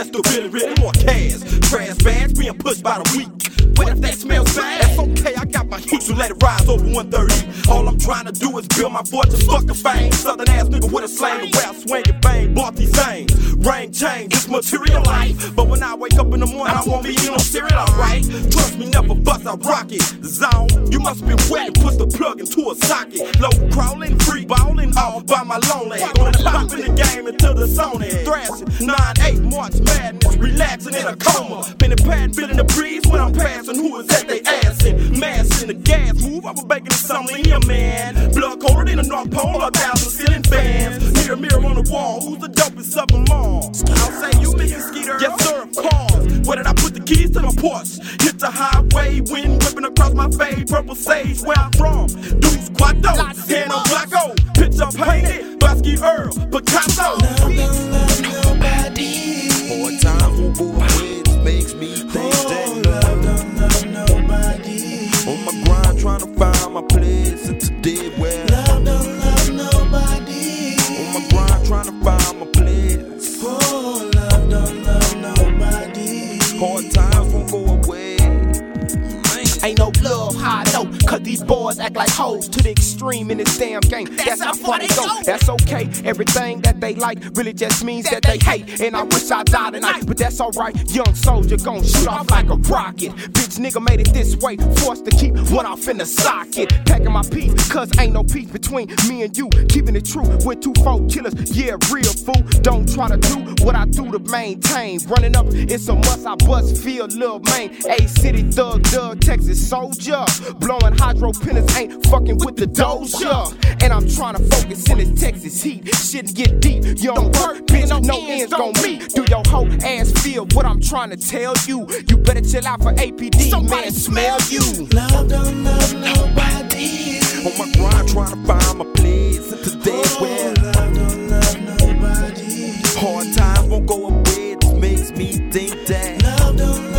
still really more cash. Trash bags being pushed by the week. What if that smells bad? That's okay, I got my heat, so let it rise over 130. All I'm trying to do is build my fortune, fuck the fame. Southern ass nigga with a slang, the way I swing it, bang. Bought these things, rain change, it's material life. But when I wake up in the morning, I won't be eating no cereal, alright? Trust me, never bust, I rock it. Zone, you must be wet and push the plug into a socket. Low crawling, free balling, all by my lonely. Gonna pop in the game until the zone is thrashing. 9-8, March madness, relaxing in a coma. Pen and pad, feeling the breeze when I'm passing. Who is that they assin'? Mass in the gas move, I was baking something here, man. Blood colder than the North Pole, 1,000 ceiling fans. Mirror on the wall, who's the dopest of them all? I'll say you, Mr. Skeeter. Yes, sir, of course. Where did I put the keys to my Porsche? Hit the highway, wind whipping across my face. Purple sage, where I'm from. Deuce Quato, hand on Blacko. Picture painted, Bosky Earl, Picasso. Love nobody. 4 times won't go away, this makes me think that Love nobody. on my grind trying to find my place in today where Love nobody. on my grind trying to find my place. Oh, love nobody. Hard times won't go away. Ain't no love, how I know, cause these boys act like hoes to the extreme in this damn game. That's how far they go. That's okay, everything that they like really just means that they hate. And I wish I died tonight, but that's alright. Young soldier gon' shoot off like a rocket. Bitch nigga made it this way, forced to keep one off in the socket. Packing my peace, cause ain't no peace between me and you. Keeping it true with 2-4 killers, yeah, real fool. Don't try to do what I do to maintain. Running up, it's a must, I bust, feel Lil Maine. A-City thug, Texas soldier. Blowing hydro pennants, ain't fucking with the doja. And I'm trying to focus in this Texas heat. Shit get deep, you don't work, bitch, no ends gon' meet. Do your whole ass feel what I'm trying to tell you? You better chill out for APD, man, smell you. Love nobody. On my grind trying to find my place in today where Love nobody. hard times won't go away, this makes me think that Love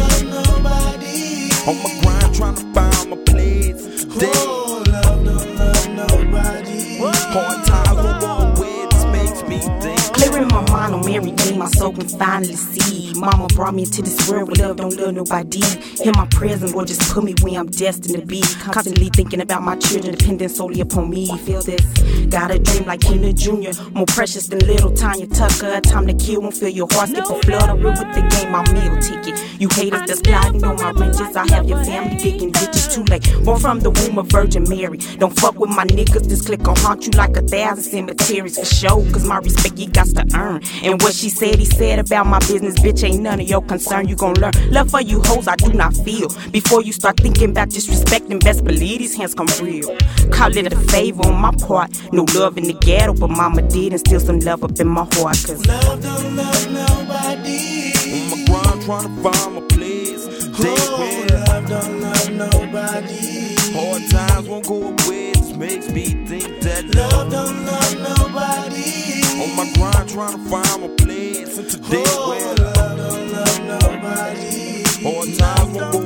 nobody. on my grind trying to find my place in today. Oh, love nobody. Hard times won't go away, this makes me think. Clear in my mind on Mary Jane, my soul can finally see. Mama brought me into this world where love don't love nobody. Hear my prayers and Lord just put me where I'm destined to be. Constantly thinking about my children, depending solely upon me. Feel this, got a dream like Kenya Jr. More precious than little Tanya Tucker. Time to kill, won't feel your heart skip a flood. I'm real with the game, my meal ticket. You haters that's gliding on my riches. I have your family digging ditches too late. Born from the womb of Virgin Mary. Don't fuck with my niggas, this click gon' haunt you like 1,000 cemeteries for show. Cause my respect you got to earn. And what she said, he said about my business, bitch, ain't none of your concern. You gon' learn. Love for you hoes, I do not feel. Before you start thinking about disrespecting, best believe these hands come real. Call it a favor on my part. No love in the ghetto, but mama did instill some love up in my heart. Cause Love don't love nobody. On my grind trying to find my place in today where Love don't love nobody. hard times won't go away, this makes me think that Love don't love nobody. on my grind trying to find my place in today where Love don't love nobody. hard times won't go